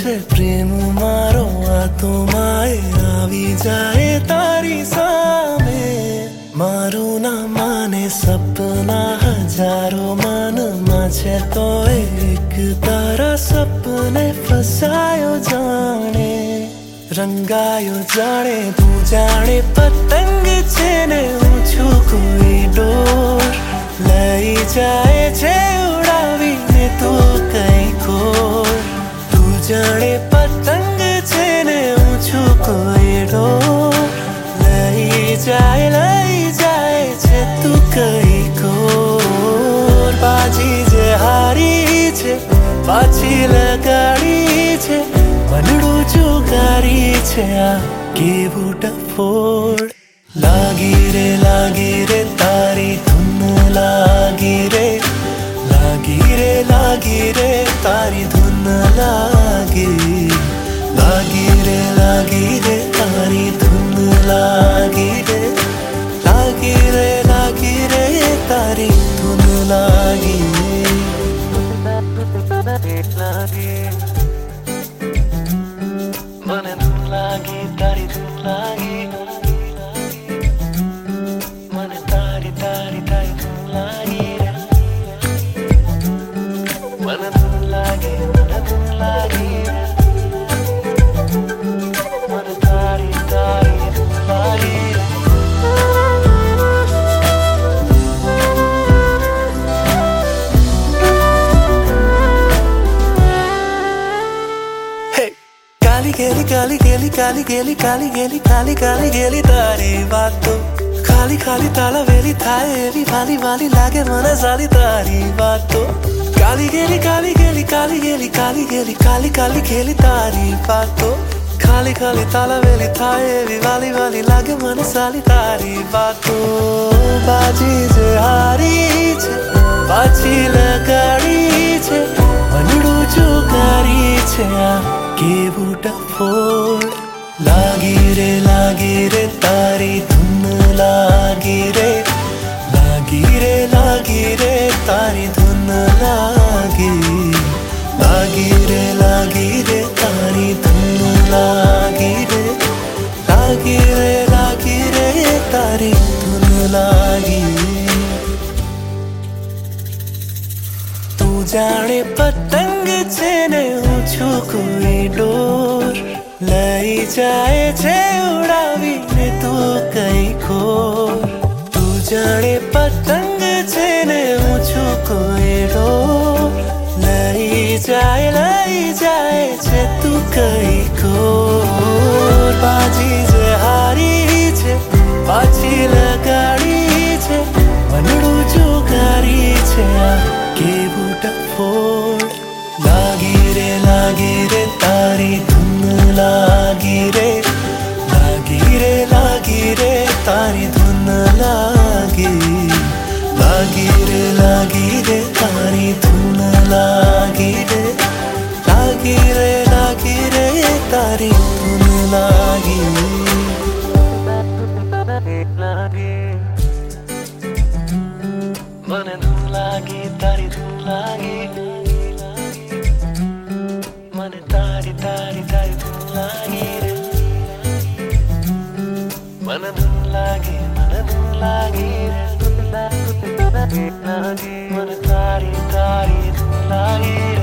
છે પ્રેમ મારો આત્માએ આવી જાય તારી સામે મારું ના માને સપના હજારો મનમાં છે તો એક તારા સપને ફસાયો જાણે રંગાયો જાણે તું જાણે પતંગ છે ને હું છું કોઈ ડોર લઈ જાય છે ઉડાવીને તું કઈ ખોર તું જાણે પતંગ છે ને હું છું કોઈ ડોર લઈ જાય છે તું કઈ ખોર બાજી જે હારી છે પાછી લગાડી છે મનડું ચુકારી છે આ કેવું ડફોડ લાગી રે તારી ધૂન લાગી રે તારી ધૂન લાગી રે તારી ધૂન લાગી રે તારી ધૂન લાગી મને ધૂન લાગી તારી ધૂન લાગી મને તારી ધૂન લાગી મને ધૂન લાગી મને તારી ધૂન લાગી કાલી ગેલી તારી વાતો ખાલી તાળાવેલી થાય એવી વાલી લાગે મને સારી તારી વાતો કાલી ગેલી તારી વાતો ખાલી તાળાવેલી થાય એવી વાલી લાગે મને સારી તારી વાતો બાજી જે હારી છે પાછી લગાડી છે મનડું ચુકારી છે આ કેવું ડફોડ લાગી રે તારી ધૂન લાગી રે તારી ધૂન લાગી રે તારી ધૂન લાગી રે તારી ધૂન લાગી તું જાણે પતંગ છે ને હું છું કોઈ ડોર લઈ જાય છે ઉડાવીને તું કઈ ખોર તું જાણે પતંગ છે ને હું છું કોઈ ડોર લઈ જાય છે તું કઈ ખોર બાજી જે હારી છે પાછી લગાડી છે મનડું ચુકારી છે આ કેવું ડફોડ લાગી રે તારી ધૂન લાગી રે તારી ધૂન લાગી રે તારી ધૂન લાગી રે તારી ધૂન લાગી મને ધૂન લાગી તારી ધૂન લાગી મને તારી ધૂન લાગી રે મને ધૂન લાગી રે મને તારી ધૂન લાગી